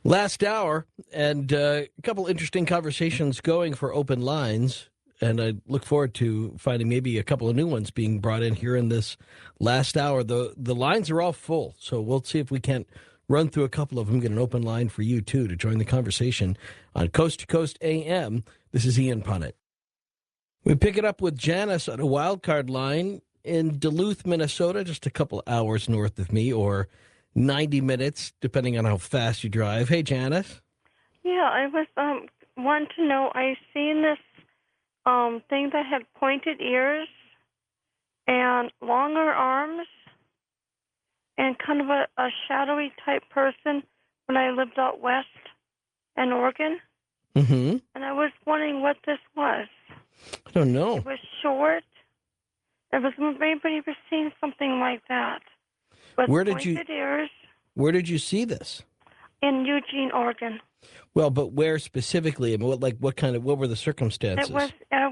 Last hour, and a couple interesting conversations going for open lines. And I look forward to finding maybe a couple of new ones being brought in here in this last hour. The lines are all full, so we'll see if we can't run through a couple of them, get an open line for you, too, to join the conversation on Coast to Coast AM. This is Ian Punnett. We pick it up with Janice on a wildcard line in Duluth, Minnesota, just a couple hours north of me, or 90 minutes, depending on how fast you drive. Hey, Janice. Yeah, I was wanting to know. I seen this thing that had pointed ears and longer arms and kind of a shadowy type person when I lived out west in Oregon. Mm-hmm. And I was wondering what this was. I don't know. It was short. It was maybe ever seen something like that. With pointed ears. Where did you see this? In Eugene, Oregon. Well, but where specifically? I mean, what were the circumstances? It was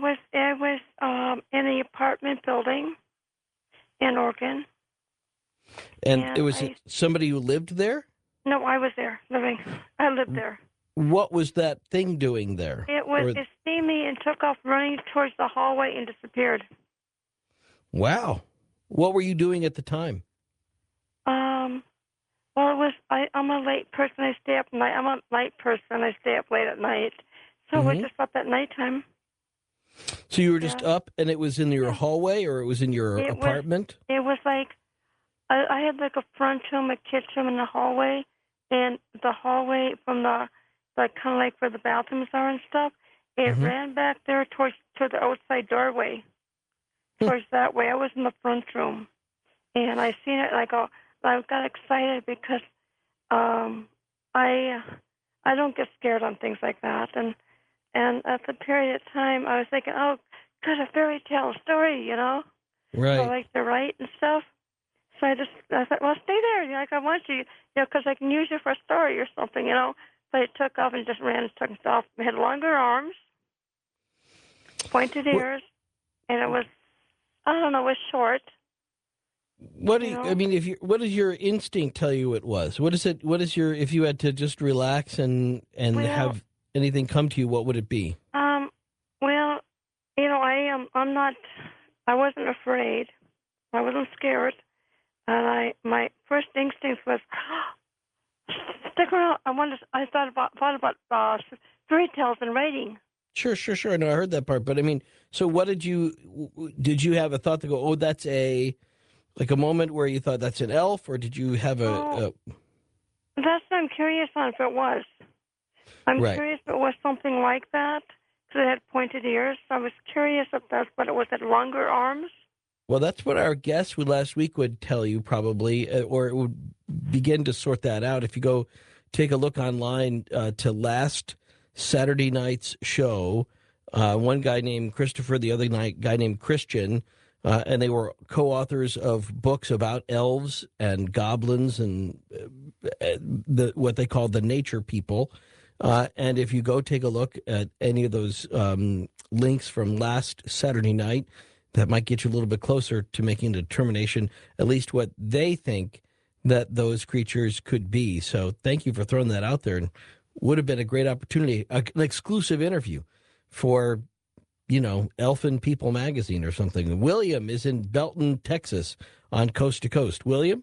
in the apartment building in Oregon. And it was somebody who lived there? No, I was there living. I lived there. What was that thing doing there? It seen me and took off running towards the hallway and disappeared. Wow. What were you doing at the time? Well, I'm a late person. I stay up night. I'm a night person. I stay up late at night. So we just up at nighttime. So you were just up, and it was in your hallway, or it was in your apartment? It was like, I had like a front room, a kitchen, and a hallway. And the hallway from the kind of like where the bathrooms are and stuff, it ran back there to the outside doorway. Towards that way. I was in the front room. And I seen it, and I got excited because I don't get scared on things like that. And at the period of time, I was thinking, oh, good, a fairy tale story, you know? Right. So I like to write and stuff. So I thought, well, stay there. Like, I want you, because I can use you for a story or something, you know? But it took off and just ran and took off. It had longer arms, pointed ears, and it was, I don't know, it was short. What does your instinct tell you it was? What is it? What is your, if you had to just relax and have anything come to you, what would it be? Well, you know, I wasn't afraid. I wasn't scared. And my first instinct was, stick around. I thought about fairy tales and writing. Sure. No, I heard that part. But I mean, so what did you have a thought to go, oh, that's like a moment where you thought that's an elf, or did you have a... That's what I'm curious on if it was. I'm curious if it was something like that, because it had pointed ears. So I was curious if that's what it was, had longer arms. Well, that's what our guest last week would tell you probably, or it would begin to sort that out. If you go take a look online to last Saturday night's show, one guy named Christopher, the other guy named Christian, and they were co-authors of books about elves and goblins and what they call the nature people. And if you go take a look at any of those links from last Saturday night, that might get you a little bit closer to making a determination, at least what they think that those creatures could be. So thank you for throwing that out there. And would have been a great opportunity, an exclusive interview for, Elfin People magazine or something. William is in Belton, Texas on Coast to Coast. William?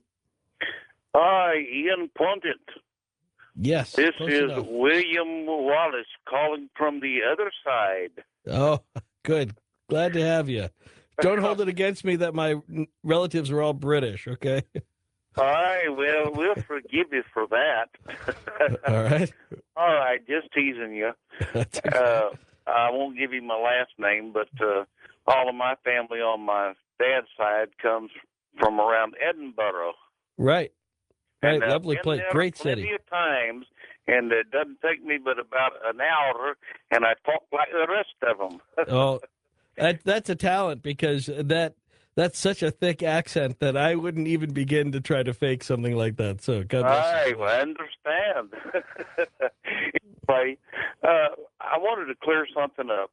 Hi, Ian Punnett. Yes. This is enough. William Wallace calling from the other side. Oh, good. Glad to have you. Don't hold it against me that my relatives are all British, okay? All right, well, we'll forgive you for that. All right. All right, just teasing you. I won't give you my last name, but all of my family on my dad's side comes from around Edinburgh. Right. Right, and, lovely place, great city. Plenty of times, and it doesn't take me but about an hour, and I talk like the rest of them. Oh, that's a talent, because that's such a thick accent that I wouldn't even begin to try to fake something like that. So, God bless you. I understand. Anyway, I wanted to clear something up.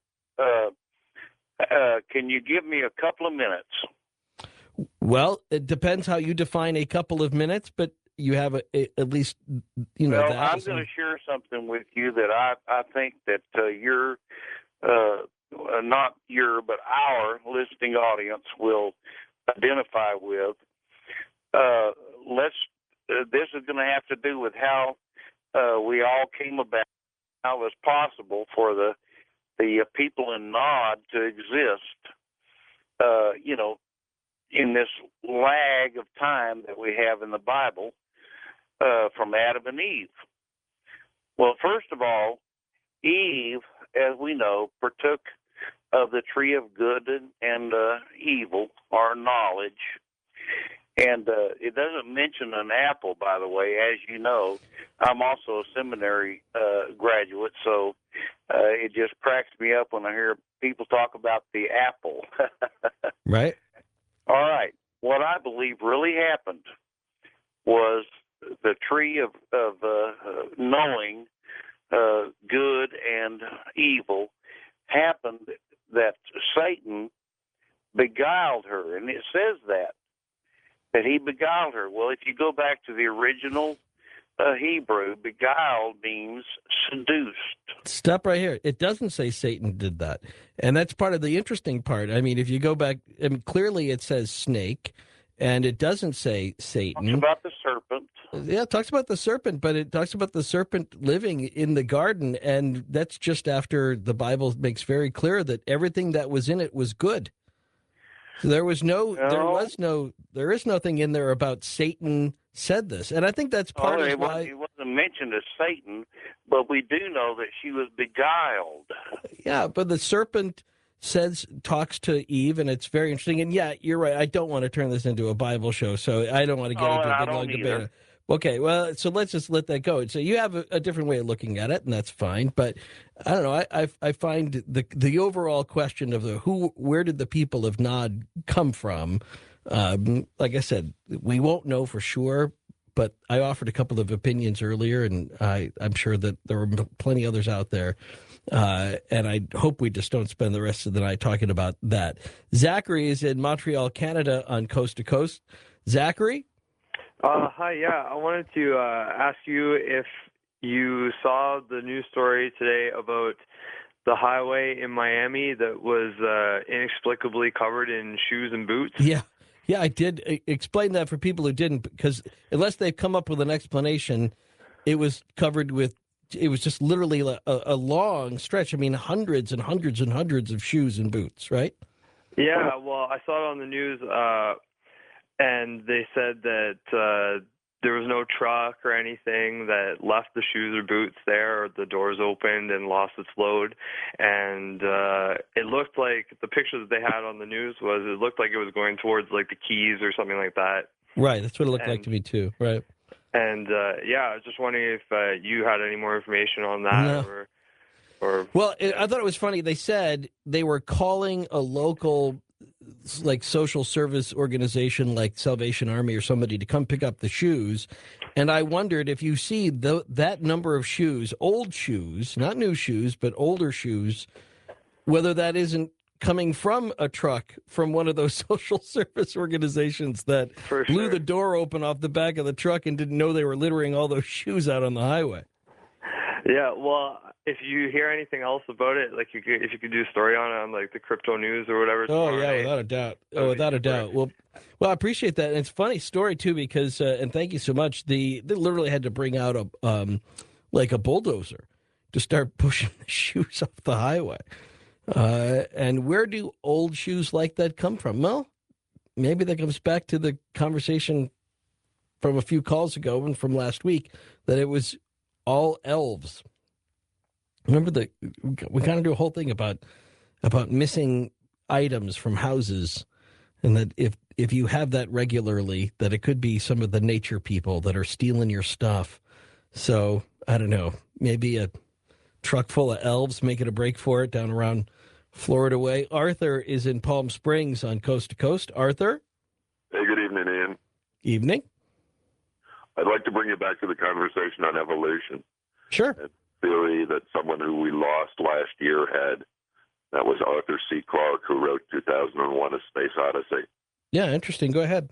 Can you give me a couple of minutes? Well, it depends how you define a couple of minutes, but you have at least Well, that. I'm going to share something with you that I think that not your, but our listening audience will identify with. This is going to have to do with how we all came about, how it was possible for the people in Nod to exist. In this lag of time that we have in the Bible from Adam and Eve. Well, first of all, Eve, as we know, partook of the tree of good and evil, or knowledge. And it doesn't mention an apple, by the way. As you know, I'm also a seminary graduate, so it just cracks me up when I hear people talk about the apple. Right. All right. What I believe really happened was the tree of knowing good and evil happened, that Satan beguiled her, and it says that he beguiled her. Well, if you go back to the original Hebrew, beguiled means seduced. Stop right here. It doesn't say Satan did that. And that's part of the interesting part. I mean, if you go back, clearly it says snake, and it doesn't say Satan. Talks about the serpent. Yeah, it talks about the serpent, but it talks about the serpent living in the garden, and that's just after the Bible makes very clear that everything that was in it was good. So there is nothing in there about Satan said this, and I think that's part of why it wasn't mentioned as Satan, but we do know that she was beguiled. Yeah, but the serpent talks to Eve, and it's very interesting. And yeah, you're right. I don't want to turn this into a Bible show, so I don't want to get into a big long debate. Okay, well, so let's just let that go. So you have a different way of looking at it, and that's fine. But I don't know. I find the overall question of where did the people of Nod come from? Like I said, we won't know for sure. But I offered a couple of opinions earlier, and I'm sure that there are plenty others out there. And I hope we just don't spend the rest of the night talking about that. Zachary is in Montreal, Canada, on Coast to Coast. Zachary? Hi, yeah. I wanted to ask you if you saw the news story today about the highway in Miami that was inexplicably covered in shoes and boots. Yeah, I did explain that for people who didn't, because unless they've come up with an explanation, it was just literally a long stretch. I mean, hundreds and hundreds and hundreds of shoes and boots, right? Yeah, well, I saw it on the news, and they said that there was no truck or anything that left the shoes or boots there, or the doors opened and lost its load. And it looked like the picture that they had on the news it looked like it was going towards like the Keys or something like that. Right, that's what it looked like to me too, right? And yeah, I was just wondering if you had any more information on that. No. Well, I thought it was funny. They said they were calling a local like social service organization like Salvation Army or somebody to come pick up the shoes. And I wondered if you see that number of shoes, old shoes, not new shoes, but older shoes, whether that isn't coming from a truck from one of those social service organizations that blew the door open off the back of the truck and didn't know they were littering all those shoes out on the highway. Yeah, well, if you hear anything else about it, like if you could do a story on it on like the Crypto News or whatever. Oh yeah, without a doubt. Without a doubt. Well, I appreciate that, and it's a funny story too because, and thank you so much. They literally had to bring out a bulldozer to start pushing the shoes off the highway. And where do old shoes like that come from? Well, maybe that comes back to the conversation from a few calls ago and from last week that it was all elves. Remember we kind of do a whole thing about missing items from houses, and that if you have that regularly, that it could be some of the nature people that are stealing your stuff. So I don't know, maybe a truck full of elves making a break for it down around Florida way. Arthur is in Palm Springs on Coast to Coast. Arthur? Hey, good evening, Ian. Evening. I'd like to bring you back to the conversation on evolution. Sure. A theory that someone who we lost last year had. That was Arthur C. Clarke, who wrote 2001: A Space Odyssey. Yeah, interesting. Go ahead.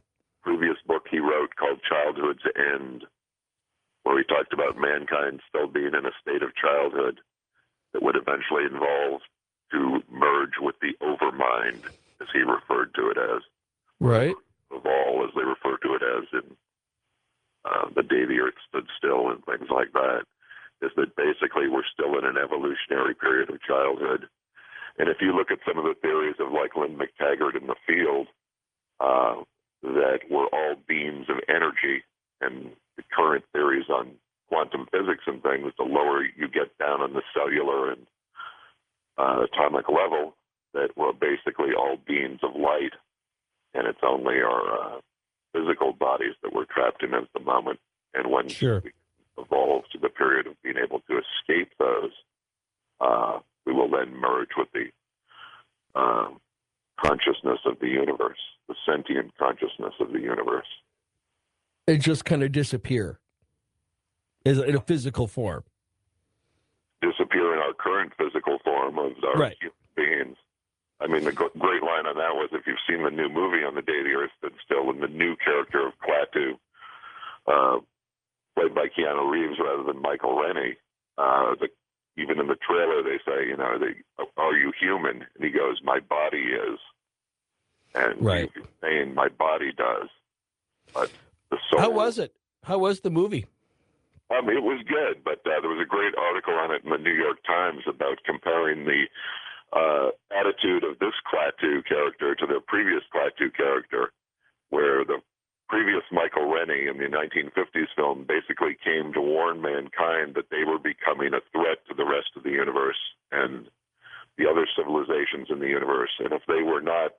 previous book he wrote called Childhood's End, where he talked about mankind still being in a state of childhood that would eventually evolve to merge with the overmind, as he referred to it as. Right. Of all, as they refer to it as in The Day the Earth Stood Still and things like that, is that basically we're still in an evolutionary period of childhood. And if you look at some of the theories of like Lynn McTaggart in The Field, that we're all beams of energy, and the current theories on quantum physics and things, the lower you get down on the cellular and atomic level, that we're basically all beings of light, and it's only our physical bodies that we're trapped in at the moment. And when Sure. we evolve to the period of being able to escape those, we will then merge with the consciousness of the universe, the sentient consciousness of the universe. It just kind of disappear in a physical form. Disappear in our current physical form of our Right. human beings. I mean, the great line on that was, if you've seen the new movie On the Day the Earth Stood Still, and the new character of Klaatu, played by Keanu Reeves rather than Michael Rennie, even in the trailer they say, are you human? And he goes, my body is. And Right. he's saying, my body does. But the soul... How was it? How was the movie? It was good, but there was a great article on it in the New York Times about comparing the attitude of this Klaatu character to the previous Klaatu character, where the previous Michael Rennie in the 1950s film basically came to warn mankind that they were becoming a threat to the rest of the universe and the other civilizations in the universe. And if they were not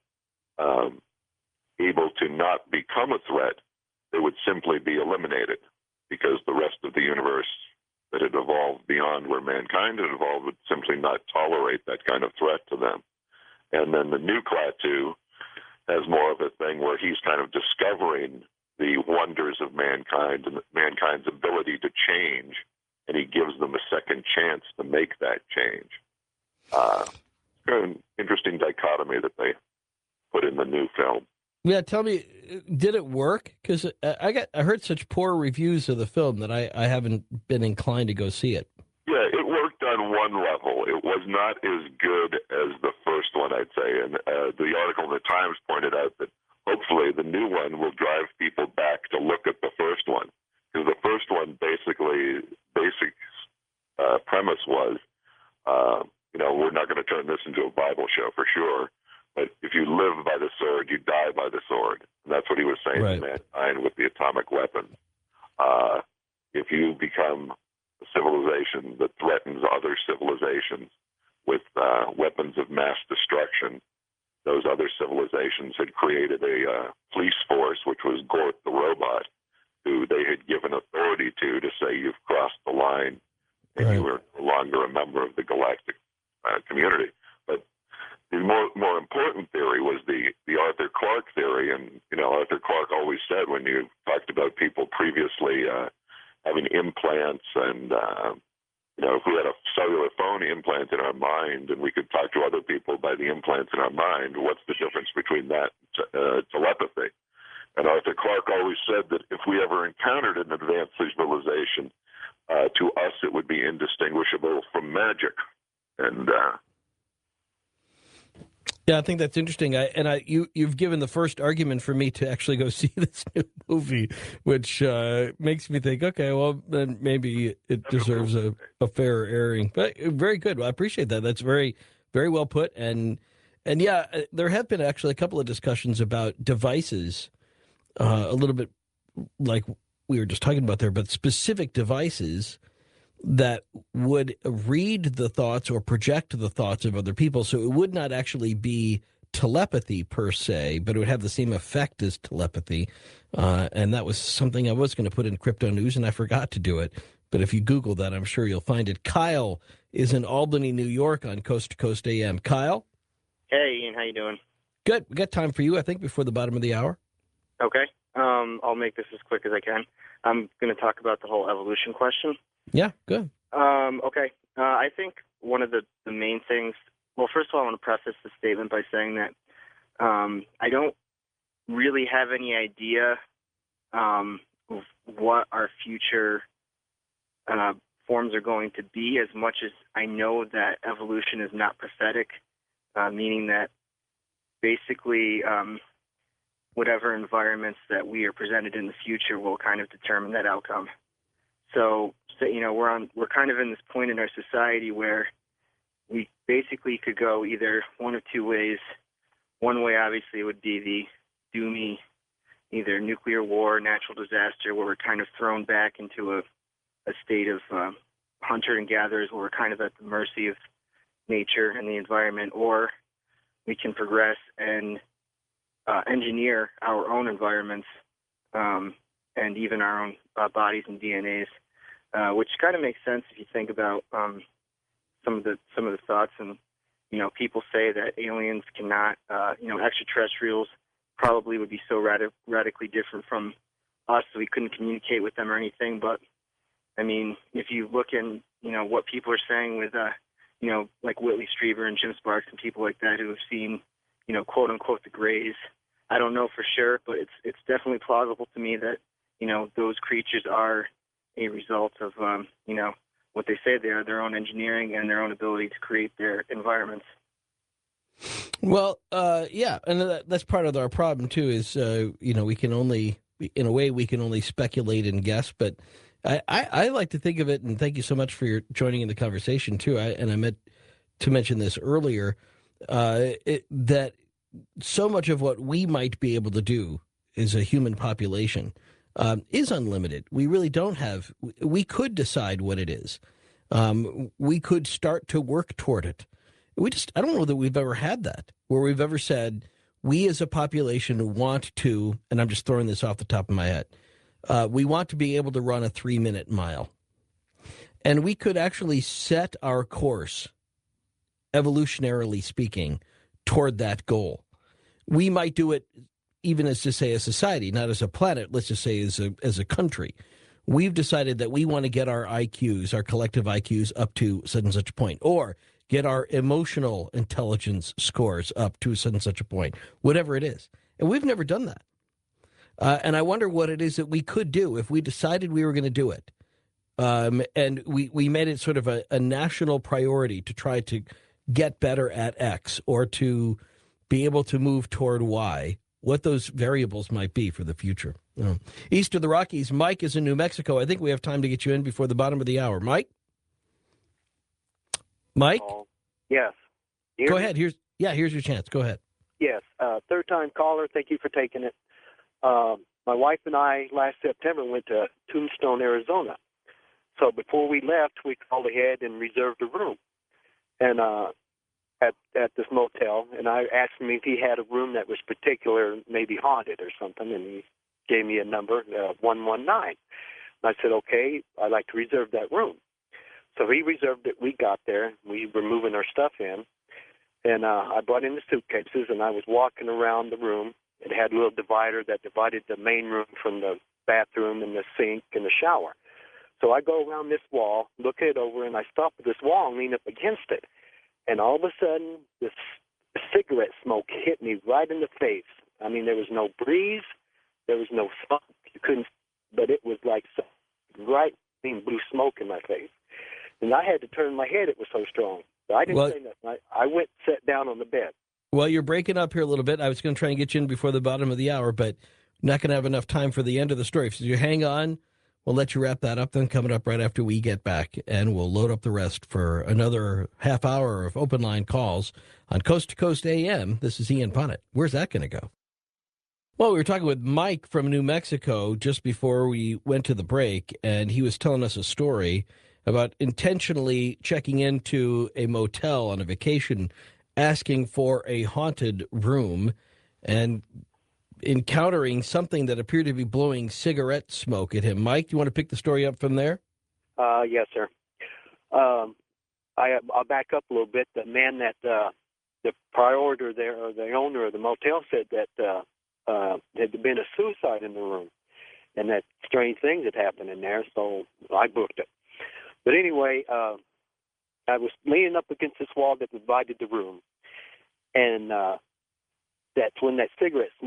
able to not become a threat, they would simply be eliminated, because the rest of the universe that had evolved beyond where mankind had evolved would simply not tolerate that kind of threat to them. And then the new Klaatu has more of a thing where he's kind of discovering the wonders of mankind and mankind's ability to change, and he gives them a second chance to make that change. An interesting dichotomy that they put in the new film. Yeah, tell me, did it work? Because I heard such poor reviews of the film that I haven't been inclined to go see it. Yeah, it worked on one level. It was not as good as the first one, I'd say. And the article in the Times pointed out that hopefully the new one will drive people back to look at the first one. Because the first one basic premise was, we're not going to turn this into a Bible show for sure, but if you live by the sword, you die by the sword. And that's what he was saying Right. to mankind with the atomic weapon. If you become a civilization that threatens other civilizations with weapons of mass destruction, those other civilizations had created a police force, which was Gort the robot, who they had given authority to say you've crossed the line and Right. you are no longer a member of the galactic community. But the more important theory was the Arthur Clarke theory. And, Arthur Clarke always said, when you talked about people previously having implants and, if we had a cellular phone implant in our mind and we could talk to other people by the implants in our mind, what's the difference between that and telepathy? And Arthur Clarke always said that if we ever encountered an advanced civilization, to us it would be indistinguishable from magic. And Yeah, I think that's interesting. You've given the first argument for me to actually go see this new movie, which makes me think, okay, well, then maybe it deserves a fair airing. But very good. Well, I appreciate that. That's very, very well put. And yeah, there have been actually a couple of discussions about devices, a little bit like we were just talking about there, but specific devices that would read the thoughts or project the thoughts of other people. So it would not actually be telepathy per se, but it would have the same effect as telepathy. And that was something I was going to put in Crypto News, and I forgot to do it. But if you Google that, I'm sure you'll find it. Kyle is in Albany, New York on Coast to Coast AM. Kyle? Hey, Ian, how you doing? Good. We got time for you, I think, before the bottom of the hour. Okay. I'll make this as quick as I can. I'm going to talk about the whole evolution question. Yeah, good. Okay. I think one of the main things, well, first of all, I want to preface the statement by saying that I don't really have any idea of what our future forms are going to be, as much as I know that evolution is not prophetic, meaning that basically whatever environments that we are presented in the future will kind of determine that outcome. So we're kind of in this point in our society where we basically could go either one of two ways. One way, obviously, would be the doomy, either nuclear war, natural disaster, where we're kind of thrown back into a state of hunter and gatherers, where we're kind of at the mercy of nature and the environment, or we can progress and engineer our own environments and even our own bodies and DNAs, which kind of makes sense if you think about some of the thoughts. And people say that aliens cannot, extraterrestrials probably would be so radically different from us, so we couldn't communicate with them or anything. But I mean, if you look in, what people are saying with, like Whitley Strieber and Jim Sparks and people like that who have seen, quote unquote, the Greys. I don't know for sure, but it's definitely plausible to me that, those creatures are a result of, what they say they are, their own engineering and their own ability to create their environments. Well, yeah, and that's part of our problem too. Is we can only, in a way, we can only speculate and guess. But I like to think of it, and thank you so much for your joining in the conversation too. I meant to mention this earlier, that so much of what we might be able to do as a human population is unlimited. We really don't have. We could decide what it is. We could start to work toward it. I don't know that we've ever had that, where we've ever said, we as a population want to, and I'm just throwing this off the top of my head, we want to be able to run a 3-minute mile. And we could actually set our course, evolutionarily speaking, toward that goal. We might do it even as, to say, a society, not as a planet, let's just say as a country. We've decided that we want to get our IQs, our collective IQs, up to such and such a point, or get our emotional intelligence scores up to such and such a point, whatever it is. And we've never done that. And I wonder what it is that we could do if we decided we were going to do it. And we made it sort of a national priority to try to get better at X, or to be able to move toward Y, what those variables might be for the future. East of the Rockies, Mike is in New Mexico. I think we have time to get you in before the bottom of the hour. Mike? Yes. Go ahead. Here's your chance. Go ahead. Yes. Third-time caller. Thank you for taking it. My wife and I, last September, went to Tombstone, Arizona. So before we left, we called ahead and reserved a room, and at this motel. And I asked him if he had a room that was particular, maybe haunted or something, and he gave me a number, 119. And I said, okay, I'd like to reserve that room. So he reserved it. We got there. We were moving our stuff in. And I brought in the suitcases, and I was walking around the room. It had a little divider that divided the main room from the bathroom and the sink and the shower. So I go around this wall, look it over, and I stop at this wall and lean up against it. And all of a sudden, this cigarette smoke hit me right in the face. I mean, there was no breeze. There was no smoke. You couldn't, but it was like bright blue smoke in my face. And I had to turn my head. It was so strong. But I didn't say nothing. I went and sat down on the bed. Well, you're breaking up here a little bit. I was going to try and get you in before the bottom of the hour, but not going to have enough time for the end of the story. So you hang on. We'll let you wrap that up, then coming up right after we get back, and we'll load up the rest for another half hour of open line calls on Coast to Coast AM. This is Ian Punnett. Where's that going to go? Well, we were talking with Mike from New Mexico just before we went to the break, and he was telling us a story about intentionally checking into a motel on a vacation, asking for a haunted room, and encountering something that appeared to be blowing cigarette smoke at him. Mike, do you want to pick the story up from there? Yes, sir. I'll back up a little bit. The man that the proprietor there, or the owner of the motel, said that had been a suicide in the room, and that strange things had happened in there. So I booked it. But anyway, I was leaning up against this wall that divided the room, and that's when that cigarette smoke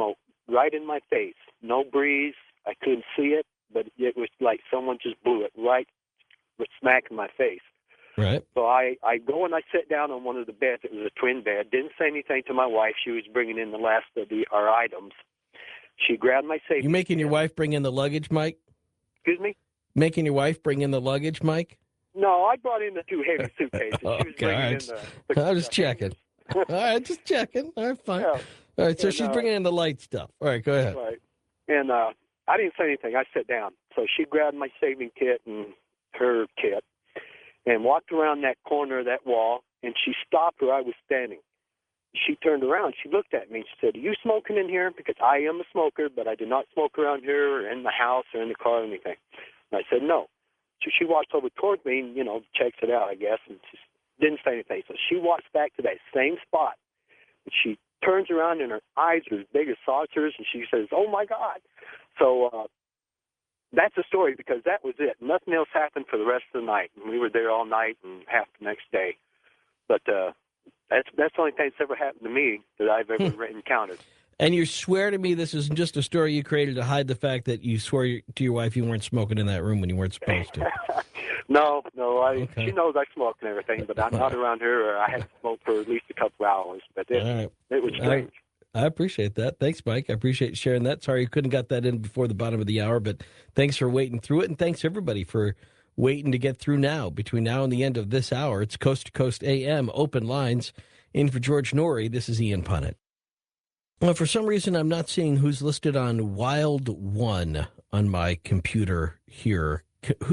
right in my face. No breeze. I couldn't see it, but it was like someone just blew it right smack in my face. Right. So I go and I sit down on one of the beds. It was a twin bed. Didn't say anything to my wife. She was bringing in the last of our items. She grabbed my safety. You making your kit. wife bring in the luggage, Mike? Excuse me? Making your wife bring in the luggage, Mike? No, I brought in the 2 heavy suitcases. She was Okay, bringing all in right. the I'm just checking. All right, just checking. All right, fine. Yeah. All right, so And, she's bringing in the light stuff. All right, go ahead. Right. And I didn't say anything. I sat down. So she grabbed my saving kit and her kit and walked around that corner of that wall, and she stopped where I was standing. She turned around. She looked at me and she said, "Are you smoking in here?" Because I am a smoker, but I do not smoke around here or in the house or in the car or anything. And I said, "No." So she walked over towards me and, checks it out, I guess, and she didn't say anything. So she walks back to that same spot. And she turns around and her eyes are as big as saucers, and she says, "Oh, my God." So that's the story, because that was it. Nothing else happened for the rest of the night. And we were there all night and half the next day. But that's the only thing that's ever happened to me that I've ever encountered. And you swear to me this isn't just a story you created to hide the fact that you swore to your wife you weren't smoking in that room when you weren't supposed to. No, Okay. She knows I smoke and everything, but I'm not around her, or I had smoked for at least a couple hours. But All right. it was strange. I appreciate that. Thanks, Mike. I appreciate sharing that. Sorry you couldn't got that in before the bottom of the hour, but thanks for waiting through it, and thanks everybody for waiting to get through now. Between now and the end of this hour, it's Coast to Coast AM, open lines. In for George Norrie, this is Ian Punnett. Well, for some reason, I'm not seeing who's listed on Wild One on my computer here.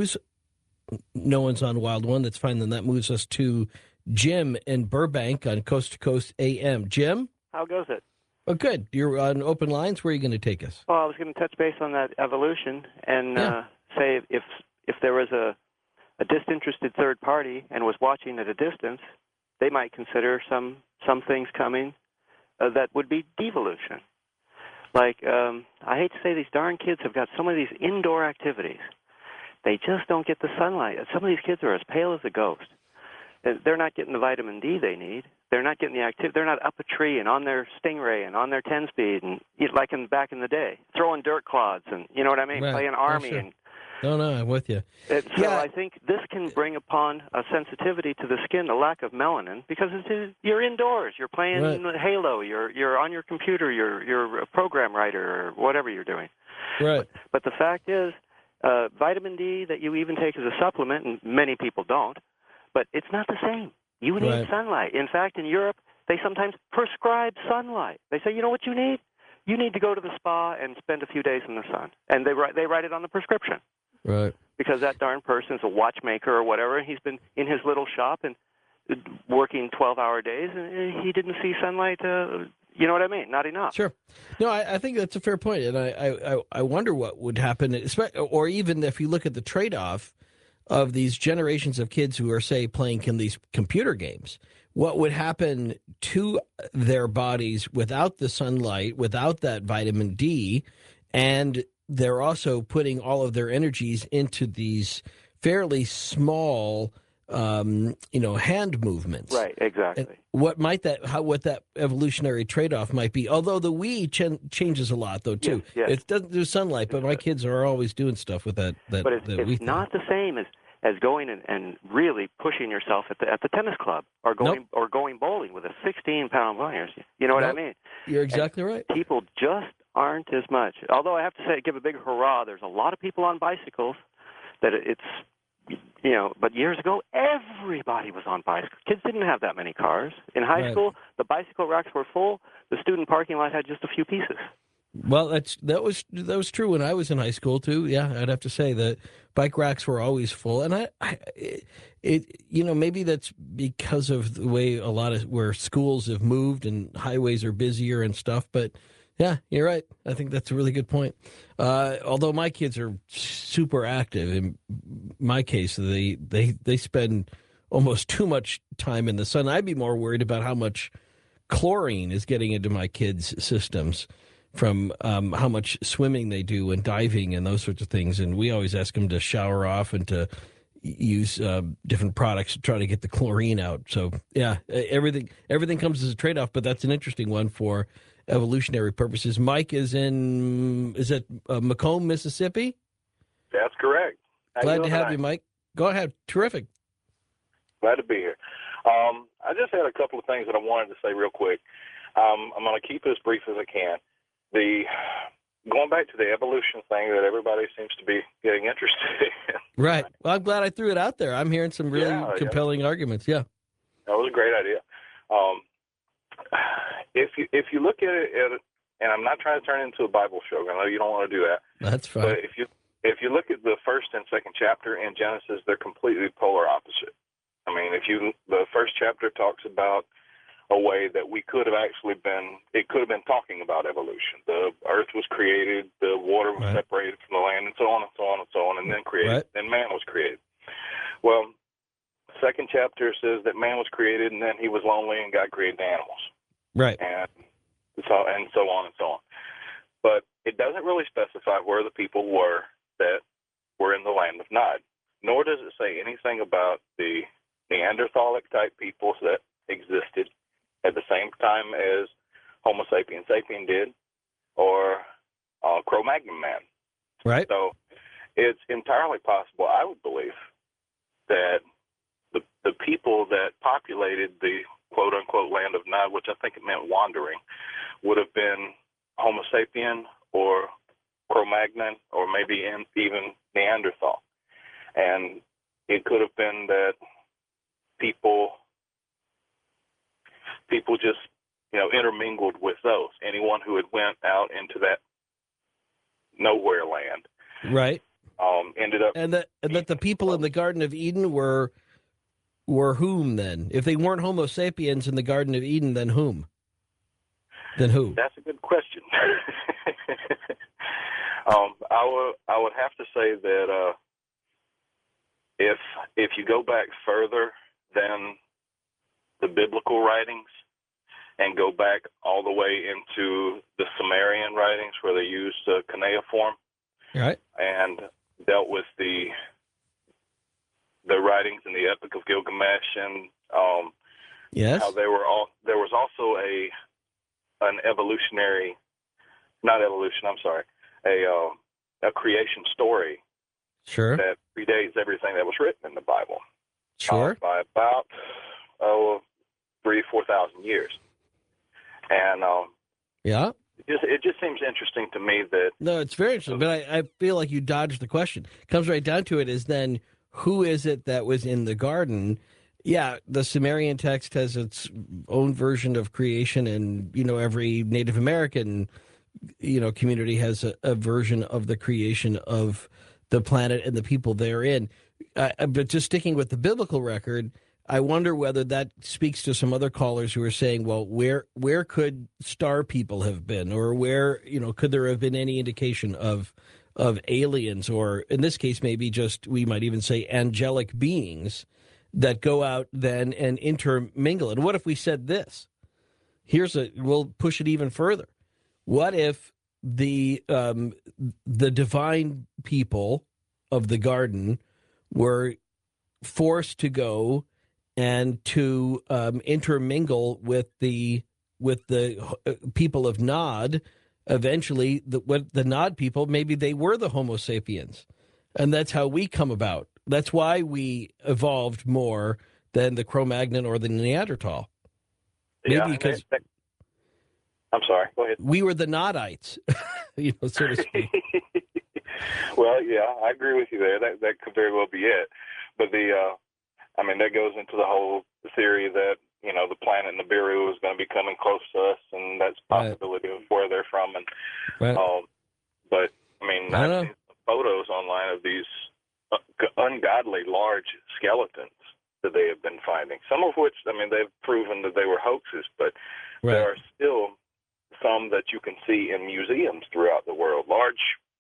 No one's on Wild One. That's fine. Then that moves us to Jim in Burbank on Coast to Coast AM. Jim? How goes it? Oh, good. You're on open lines. Where are you going to take us? Well, I was going to touch base on that evolution and say if there was a disinterested third party and was watching at a distance, they might consider some things coming that would be devolution. Like, I hate to say these darn kids have got so many of these indoor activities. They just don't get the sunlight. Some of these kids are as pale as a ghost. They're not getting the vitamin D they need. They're not getting the activity. They're not up a tree and on their Stingray and on their 10-speed and like back in the day, throwing dirt clods and you know what I mean, Right. playing army. Sure. And No, I'm with you. so I think this can bring upon a sensitivity to the skin, a lack of melanin, because you're indoors. You're playing Halo. You're on your computer. You're a program writer or whatever you're doing. Right. But the fact is, vitamin D that you even take as a supplement, and many people don't, but it's not the same. You need sunlight. In fact, in Europe, they sometimes prescribe sunlight. They say, you know what you need? You need to go to the spa and spend a few days in the sun. And they write it on the prescription. Right. Because that darn person is a watchmaker or whatever, and he's been in his little shop and working 12-hour days, and he didn't see sunlight, you know what I mean? Not enough. Sure. No, I think that's a fair point. And I wonder what would happen, or even if you look at the trade-off of these generations of kids who are, say, playing these computer games, what would happen to their bodies without the sunlight, without that vitamin D, and they're also putting all of their energies into these fairly small, hand movements. Right, exactly. And what that evolutionary trade-off might be? Although the Wii changes a lot, though, too. Yes. It doesn't do sunlight, but my kids are always doing stuff with that. But it's not the same as going and really pushing yourself at the tennis club or going bowling with a 16-pound ball. You know what I mean? You're exactly right. People just aren't as much. Although I have to say, give a big hurrah. There's a lot of people on bicycles that but years ago, everybody was on bicycles. Kids didn't have that many cars. In high school, the bicycle racks were full. The student parking lot had just a few pieces. Well, that was true when I was in high school too. Yeah, I'd have to say that bike racks were always full, and maybe that's because of the way where schools have moved and highways are busier and stuff. But yeah, you're right. I think that's a really good point. Although my kids are super active, in my case, they spend almost too much time in the sun. I'd be more worried about how much chlorine is getting into my kids' systems from how much swimming they do and diving and those sorts of things. And we always ask them to shower off and to, use different products to try to get the chlorine out. So yeah, everything comes as a trade-off, but that's an interesting one for evolutionary purposes. Mike is it Macomb, Mississippi? That's correct. Glad to have you, Mike. Go ahead. Terrific. Glad to be here. I just had a couple of things that I wanted to say real quick. I'm going to keep it as brief as I can. Going back to the evolution thing that everybody seems to be getting interested in. Right. Well, I'm glad I threw it out there. I'm hearing some really compelling arguments. Yeah. That was a great idea. If you look at it, and I'm not trying to turn it into a Bible show. I know you don't want to do that. That's fine. But if you look at the first and second chapter in Genesis, they're completely polar opposite. I mean, the first chapter talks about a way that it could have been talking about evolution. The earth was created, the water was separated from the land, and so on and so on and so on, and then created, and man was created. Well, second chapter says that man was created, and then he was lonely, and God created animals. Right. And so on and so on. But it doesn't really specify where the people were that were in the land of Nod, nor does it say anything about the Neanderthalic type peoples that existed at the same time as Homo sapiens sapien did, or Cro-Magnon man. Right. So it's entirely possible, I would believe, that the people that populated the quote-unquote land of Nod, which I think it meant wandering, would have been Homo sapien or Cro-Magnon or maybe even Neanderthal. And it could have been that people just, intermingled with those. Anyone who had went out into that nowhere land. Right. Ended up... And that the people in the Garden of Eden were whom then? If they weren't Homo sapiens in the Garden of Eden, then whom? Then who? That's a good question. I would have to say that if you go back further than the biblical writings and go back all the way into the Sumerian writings where they used cuneiform, right, and dealt with the writings in the Epic of Gilgamesh, and yes, how there was also an evolutionary, not evolution, I'm sorry, a creation story, sure, that predates everything that was written in the Bible, sure, by about 3,000-4,000 years, and yeah. It just seems interesting to me that... No, it's very interesting, but I feel like you dodged the question. Comes right down to it is then, who is it that was in the garden? Yeah, the Sumerian text has its own version of creation, and, every Native American, community has a version of the creation of the planet and the people therein. But just sticking with the biblical record, I wonder whether that speaks to some other callers who are saying, well, where could star people have been, or where, could there have been any indication of aliens, or in this case, maybe just, we might even say angelic beings that go out then and intermingle. And what if we said this? We'll push it even further. What if the divine people of the garden were forced to go and to intermingle with the people of Nod? Eventually, the Nod people, maybe they were the Homo sapiens, and that's how we come about. That's why we evolved more than the Cro-Magnon or the Neanderthal. Maybe because I'm sorry. Go ahead. We were the Nodites, so to speak. Well, yeah, I agree with you there. That could very well be it. But that goes into the whole theory that, the planet Nibiru is going to be coming close to us, and that's a possibility of where they're from. And but I've seen photos online of these ungodly large skeletons that they have been finding. Some of which, they've proven that they were hoaxes, but there are still some that you can see in museums throughout the world. Large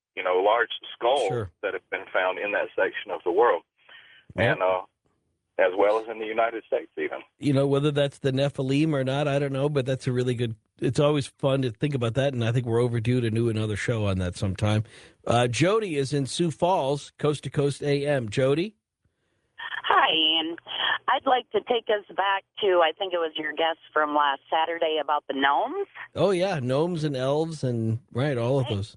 skulls that have been found in that section of the world, and as well as in the United States, even. Whether that's the Nephilim or not, I don't know, but that's a really good. It's always fun to think about that, and I think we're overdue to do another show on that sometime. Jody is in Sioux Falls, Coast to Coast AM. Jody? Hi, Ian. I'd like to take us back to, I think it was your guest from last Saturday about the gnomes. Oh yeah, gnomes and elves and right, all of those.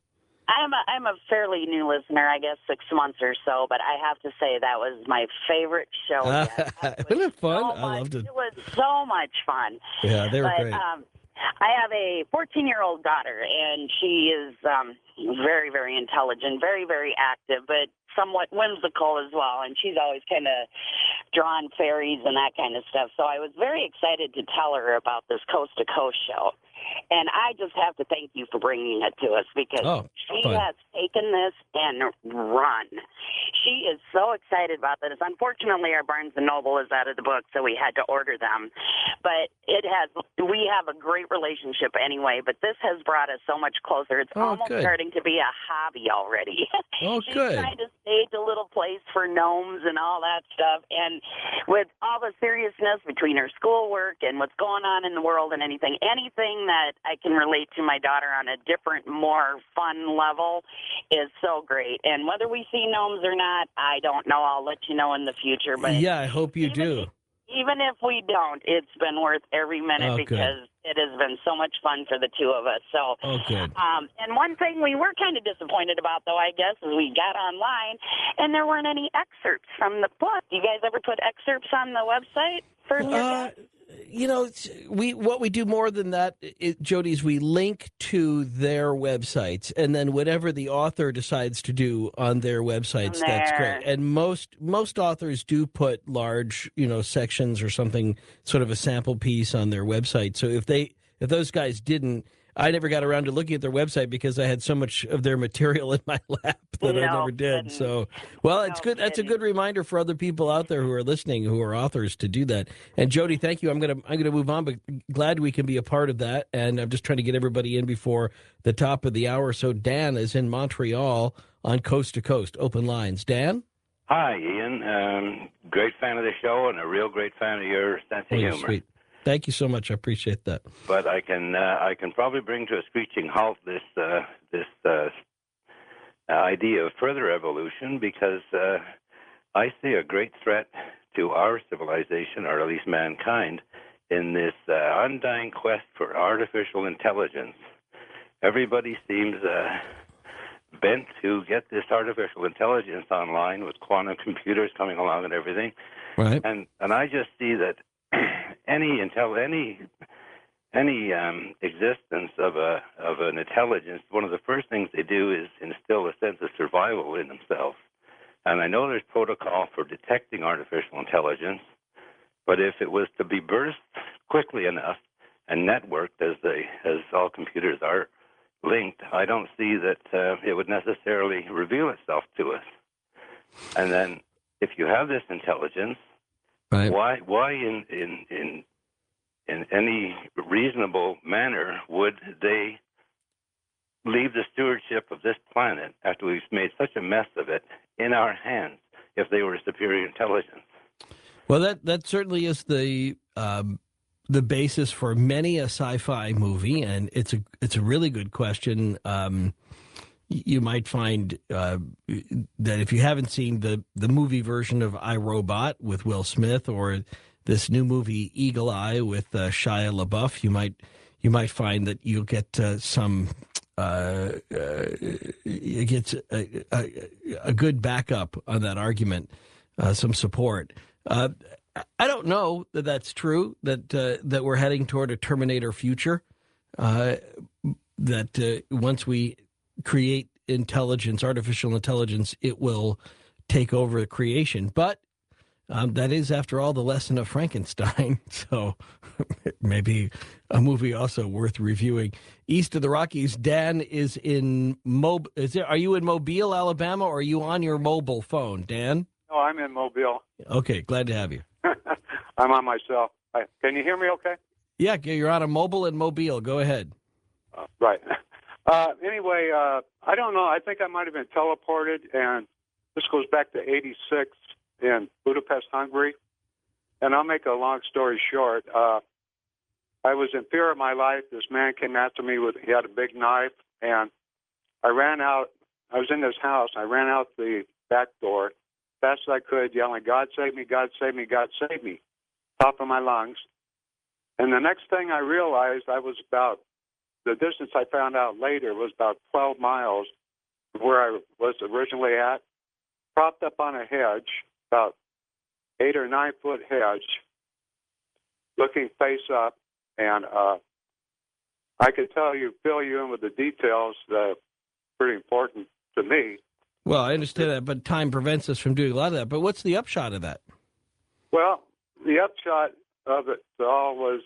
I'm a fairly new listener, I guess 6 months or so, but I have to say that was my favorite show yet. Wasn't it fun? So I loved it. It was so much fun. Yeah, they were great. I have a 14-year-old daughter, and she is very, very intelligent, very, very active, but somewhat whimsical as well. And she's always kind of drawn fairies and that kind of stuff. So I was very excited to tell her about this Coast to Coast show. And I just have to thank you for bringing it to us because she has taken this and run. She is so excited about this. Unfortunately, our Barnes & Noble is out of the book, so we had to order them. But we have a great relationship anyway, but this has brought us so much closer. It's almost starting to be a hobby already. She's trying to stage a little place for gnomes and all that stuff. And with all the seriousness between her schoolwork and what's going on in the world and anything that I can relate to my daughter on a different, more fun level is so great. And whether we see gnomes or not, I don't know. I'll let you know in the future. But yeah, I hope you do. Even if we don't, it's been worth every minute because it has been so much fun for the two of us. So, and one thing we were kind of disappointed about, though, I guess, is we got online and there weren't any excerpts from the book. Do you guys ever put excerpts on the website for your you know, what we do more than that, Jody, is we link to their websites, and then whatever the author decides to do on their websites, that's great. And most authors do put large, sections or something, sort of a sample piece on their website. So if those guys didn't, I never got around to looking at their website because I had so much of their material in my lap that I never did. So, it's good. That's a good reminder for other people out there who are listening, who are authors, to do that. And Jody, thank you. I'm gonna move on, but glad we can be a part of that. And I'm just trying to get everybody in before the top of the hour. So Dan is in Montreal on Coast to Coast, open lines. Dan. Hi, Ian. Great fan of the show and a real great fan of your sense of humor. Sweet. Thank you so much. I appreciate that. But I can probably bring to a screeching halt this idea of further evolution because I see a great threat to our civilization, or at least mankind, in this undying quest for artificial intelligence. Everybody seems bent to get this artificial intelligence online with quantum computers coming along and everything. Right. And I just see that any existence of an intelligence, one of the first things they do is instill a sense of survival in themselves. And I know there's protocol for detecting artificial intelligence, but if it was to be burst quickly enough and networked as all computers are linked, I don't see that it would necessarily reveal itself to us. And then if you have this intelligence, why in any reasonable manner would they leave the stewardship of this planet after we've made such a mess of it in our hands if they were superior intelligence? Well, that certainly is the basis for many a sci-fi movie, and it's a really good question. You might find that if you haven't seen the movie version of I, Robot with Will Smith, or this new movie Eagle Eye with Shia LaBeouf, you might find that you'll get some you get a good backup on that argument, some support. I don't know that that's true. That we're heading toward a Terminator future. That once we create intelligence, artificial intelligence, it will take over creation. But that is, after all, the lesson of Frankenstein. So maybe a movie also worth reviewing. East of the Rockies, Dan is in Are you in Mobile, Alabama, or are you on your mobile phone, Dan? No, I'm in Mobile. Okay, glad to have you. I'm on my cell. Can you hear me okay? Yeah, you're on a mobile in Mobile. Go ahead. Right. Anyway, I don't know. I think I might have been teleported, and this goes back to 86 in Budapest, Hungary. And I'll make a long story short. I was in fear of my life. This man came after me he had a big knife, and I ran out. I was in this house. I ran out the back door, fast as I could, yelling, God save me, God save me, God save me, top of my lungs. And the next thing I realized, the distance I found out later was about 12 miles from where I was originally at, propped up on a hedge, about 8 or 9 foot hedge, looking face up. And I could fill you in with the details that are pretty important to me. Well, I understand that, but time prevents us from doing a lot of that. But what's the upshot of that? Well, the upshot of it all was,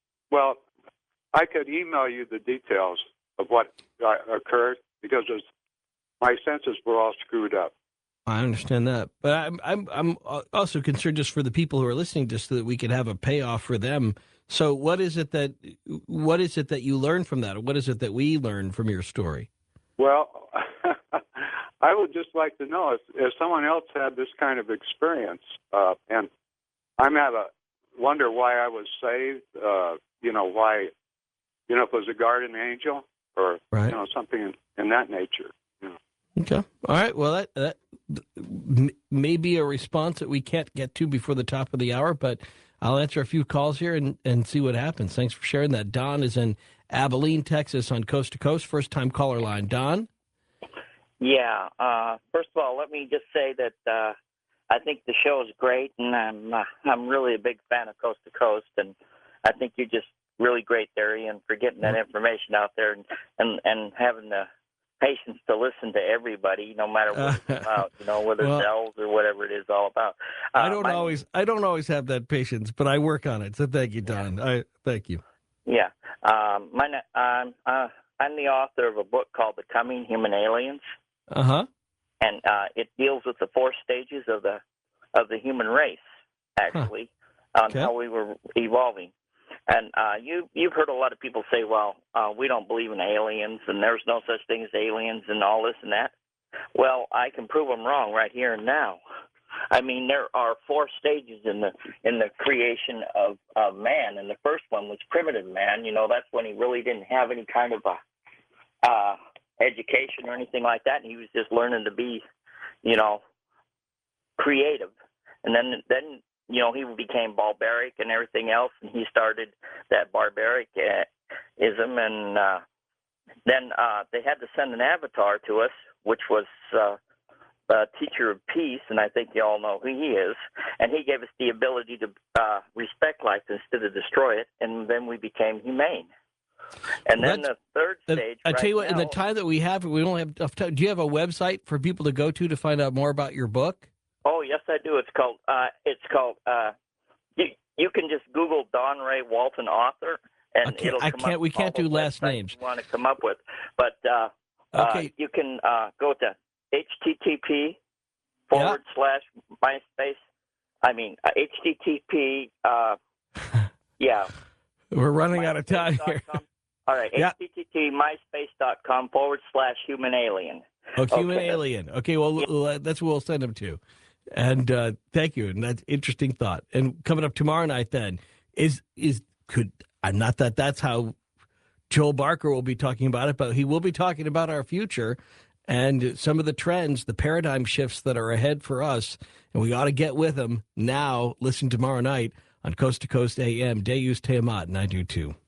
I could email you the details of what occurred because my senses were all screwed up. I understand that, but I'm also concerned just for the people who are listening, just so that we could have a payoff for them. So, what is it that you learned from that, or what is it that we learned from your story? Well, I would just like to know if someone else had this kind of experience, and wonder why I was saved. Why, if it was a guardian angel or right. Something in that nature. Okay. All right. Well, that may be a response that we can't get to before the top of the hour, but I'll answer a few calls here and see what happens. Thanks for sharing that. Don is in Abilene, Texas, on Coast to Coast. First-time caller line. Don? Yeah. First of all, let me just say that I think the show is great, and I'm really a big fan of Coast to Coast, and I think you're just really great there, Ian, for getting that information out there and having the patience to listen to everybody, no matter what it's about, whether it's elves or whatever it is all about. I don't always have that patience, but I work on it. So thank you, Don. Yeah. Thank you. Yeah. I'm the author of a book called The Coming Human Aliens. Uh-huh. And it deals with the 4 stages of the human race, actually, on how we were evolving. And you've heard a lot of people say, well, we don't believe in aliens, and there's no such thing as aliens and all this and that. Well, I can prove them wrong right here and now. I mean, there are 4 stages in the creation of man, and the first one was primitive man. That's when he really didn't have any kind of education or anything like that, and he was just learning to be, creative. And then he became barbaric and everything else, and he started that barbaricism, and then they had to send an avatar to us, which was a teacher of peace, and I think you all know who he is, and he gave us the ability to respect life instead of destroy it, and then we became humane. And then the third stage. I tell you what, in the time that we have, we don't have enough time. Do you have a website for people to go to find out more about your book? Oh yes, I do. It's called. You can just Google Don Ray Walton author, and it'll come up. We can't do last names. You want to come up with, but you can go to http /MySpace. I mean http. Yeah. We're running out of time here. All right, http://myspace.com /human alien. Human alien. Okay, well, that's what we'll send them to. And thank you. And that's interesting thought. And coming up tomorrow night, then not that that's how Joel Barker will be talking about it, but he will be talking about our future and some of the trends, the paradigm shifts that are ahead for us. And we ought to get with them now. Listen tomorrow night on Coast to Coast AM. Deus Te Amat, 922.